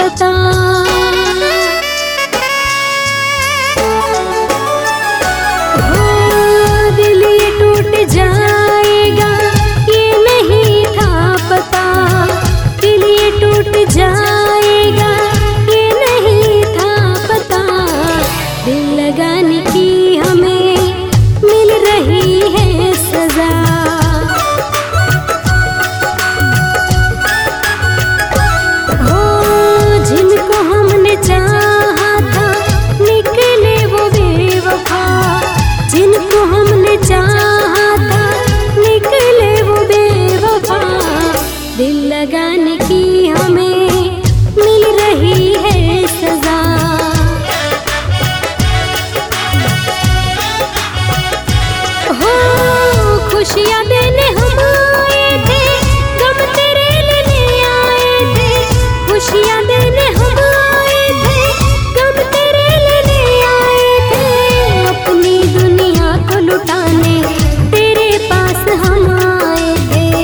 पता। दिल ये टूट जाएगा ये नहीं था पता, दिल ये टूट जाएगा ये नहीं था पता। दिल लगाने की हमें मिल रही है सजा। हो जिनको हमने चाहा था निकले वो बेवफा, जिनको हमने चाहा था निकले वो बेवफा। दिल लगाने की हमें मिल रही है सजा। हो खुशियाँ देने हम आए थे, गम तेरे लेने आए थे। खुशियाँ देने हम आए थे, गम तेरे लेने आए थे। अपनी दुनिया को लुटाने तेरे पास हम आए थे।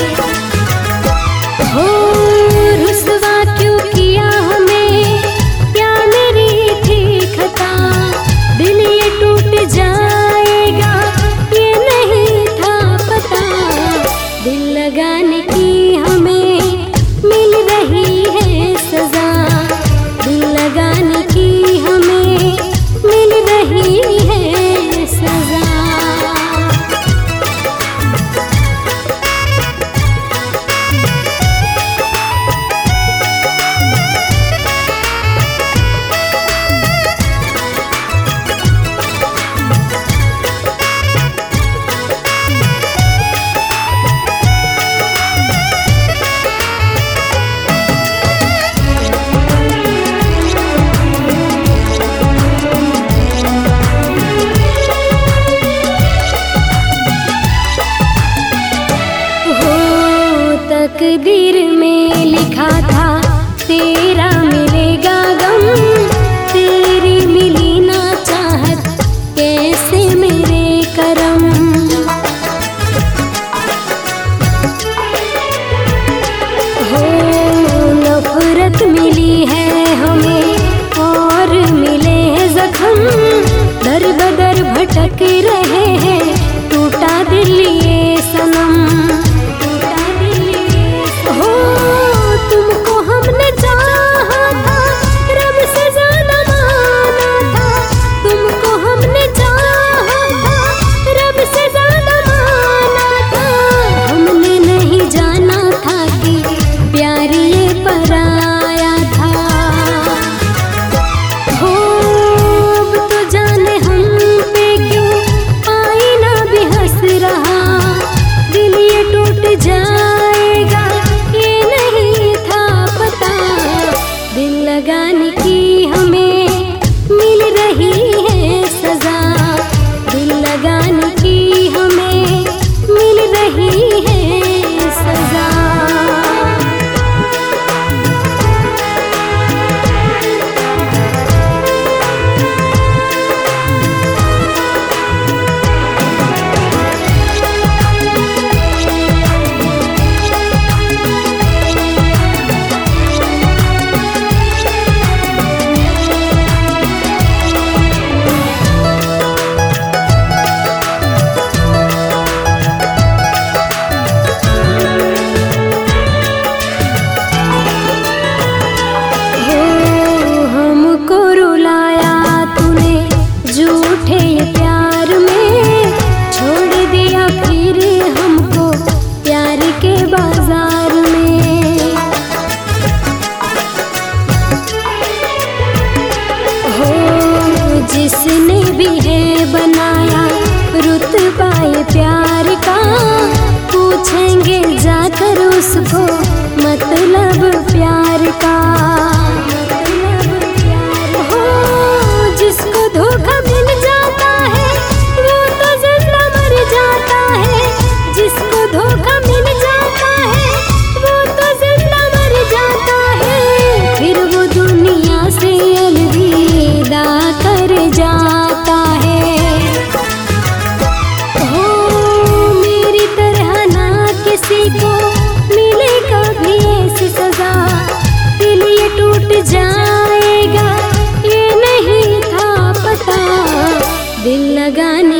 हो रुसवा क्यों किया हमें, क्या मेरी थी खता। दिल ये टूट जाएगा ये नहीं था पता। दिल लगाने की हमें मिल रही है सजा। दिल लगाने की हमें मिल रही है सजा। तकदीर में लिखा था तेरा मिलेगा गम, तेरी मिली ना चाहत कैसे मेरे करम। हो नफरत मिली है हमें और मिले हैं जख्म, दर बदर भटक रहे हैं टूटा दिल ये सनम। हो तुमको हमने चाहा था, रब से ज्यादा माना था। तुमको हमने चाहा था, रब से ज्यादा माना था। हमने नहीं जाना था कि प्यार ये पराया था। हो अब तो जाने हम पे क्यों आईना भी हंस रहा। दिल ये टूट जाएगा ये नहीं था पता। दिल लगाने की हमें मिल रही है सजा। दिल लगाने की हमें मिल रही है सजा। जिसने भी है बनाया रुतबा ये प्यार का, पूछेंगे जाकर उसको मतलब प्यार का। हो जिसको धोखा मिल जाता है वो तो जिंदा मर जाता है। जिसको धोखा मिल जाता है वो तो जिंदा मर जाता है। फिर वो दुनिया से अलविदा कर जाता है। हो मेरी तरह ना किसी को मिलेगा दिल लगाने